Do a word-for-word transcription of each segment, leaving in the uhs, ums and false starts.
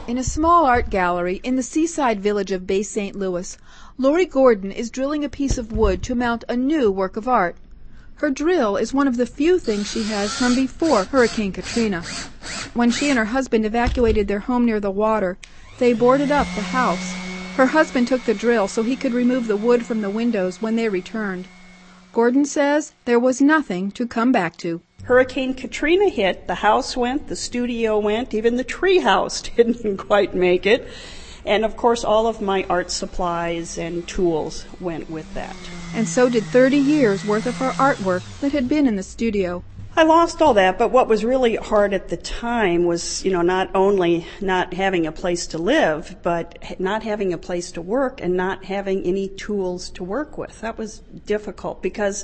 In a small art gallery in the seaside village of Bay Saint Louis, Lori Gordon is drilling a piece of wood to mount a new work of art. Her drill is one of the few things she has from before Hurricane Katrina. When she and her husband evacuated their home near the water, they boarded up the house. Her husband took the drill so he could remove the wood from the windows when they returned. Gordon says there was nothing to come back to. Hurricane Katrina hit, the house went, the studio went, even the tree house didn't quite make it. And of course all of my art supplies and tools went with that. And so did thirty years worth of her artwork that had been in the studio. I lost all that, but what was really hard at the time was, you know, not only not having a place to live, but not having a place to work and not having any tools to work with. That was difficult because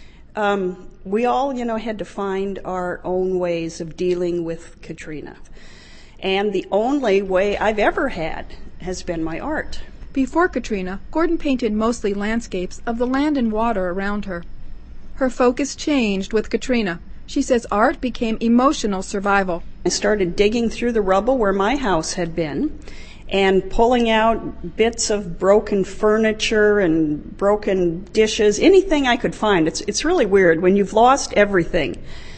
Um, we all, you know, had to find our own ways of dealing with Katrina. And the only way I've ever had has been my art. Before Katrina, Gordon painted mostly landscapes of the land and water around her. Her focus changed with Katrina. She says art became emotional survival. I started digging through the rubble where my house had been and pulling out bits of broken furniture and broken dishes, anything I could find. It's it's really weird. When you've lost everything,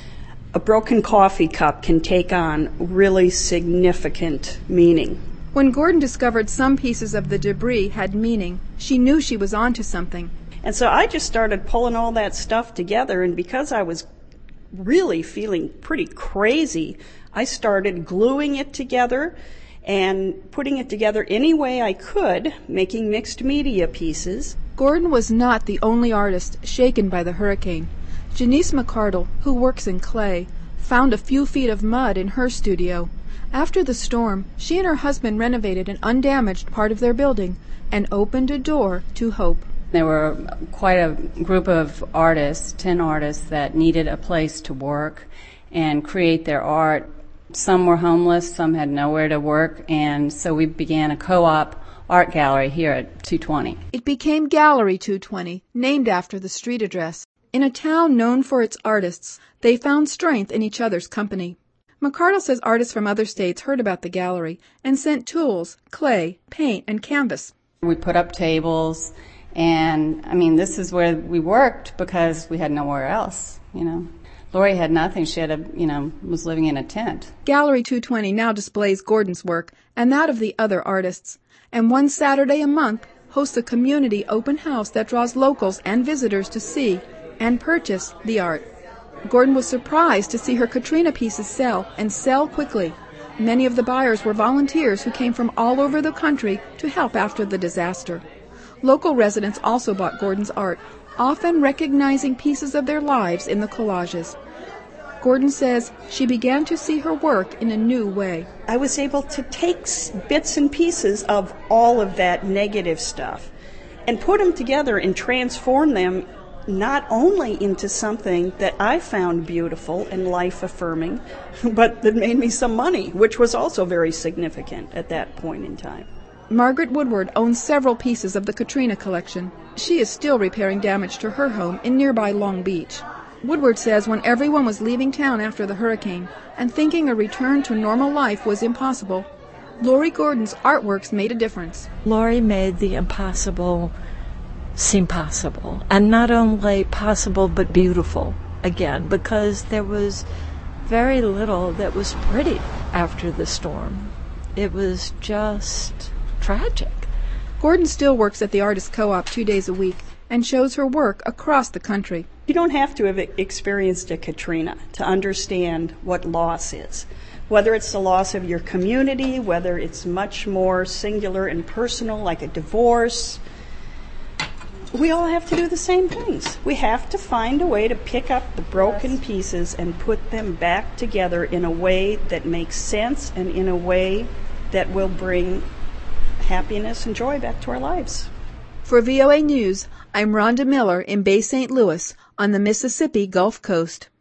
a broken coffee cup can take on really significant meaning. When Gordon discovered some pieces of the debris had meaning, she knew she was onto something. And so I just started pulling all that stuff together, and because I was really feeling pretty crazy, I started gluing it together and putting it together any way I could, making mixed media pieces. Gordon was not the only artist shaken by the hurricane. Janice McCardle, who works in clay, found a few feet of mud in her studio. After the storm, she and her husband renovated an undamaged part of their building and opened a door to hope. There were quite a group of artists, ten artists, that needed a place to work and create their art. Some were homeless, some had nowhere to work, and so we began a co-op art gallery here at two twenty. It became Gallery two twenty, named after the street address. In a town known for its artists, they found strength in each other's company. McCardle says artists from other states heard about the gallery and sent tools, clay, paint, and canvas. We put up tables, and, I mean, this is where we worked because we had nowhere else, you know. Lori had nothing. She had a, you know, was living in a tent. Gallery two twenty now displays Gordon's work and that of the other artists, and one Saturday a month hosts a community open house that draws locals and visitors to see and purchase the art. Gordon was surprised to see her Katrina pieces sell, and sell quickly. Many of the buyers were volunteers who came from all over the country to help after the disaster. Local residents also bought Gordon's art, often recognizing pieces of their lives in the collages. Gordon says she began to see her work in a new way. I was able to take bits and pieces of all of that negative stuff and put them together and transform them not only into something that I found beautiful and life-affirming, but that made me some money, which was also very significant at that point in time. Margaret Woodward owns several pieces of the Katrina collection. She is still repairing damage to her home in nearby Long Beach. Woodward says when everyone was leaving town after the hurricane and thinking a return to normal life was impossible, Lori Gordon's artworks made a difference. Lori made the impossible seem possible, and not only possible but beautiful again, because there was very little that was pretty after the storm. It was just tragic. Gordon still works at the Artist Co-op two days a week and shows her work across the country. You don't have to have experienced a Katrina to understand what loss is. Whether it's the loss of your community, whether it's much more singular and personal, like a divorce, we all have to do the same things. We have to find a way to pick up the broken pieces and put them back together in a way that makes sense and in a way that will bring happiness and joy back to our lives. For V O A News, I'm Rhonda Miller in Bay Saint Louis on the Mississippi Gulf Coast.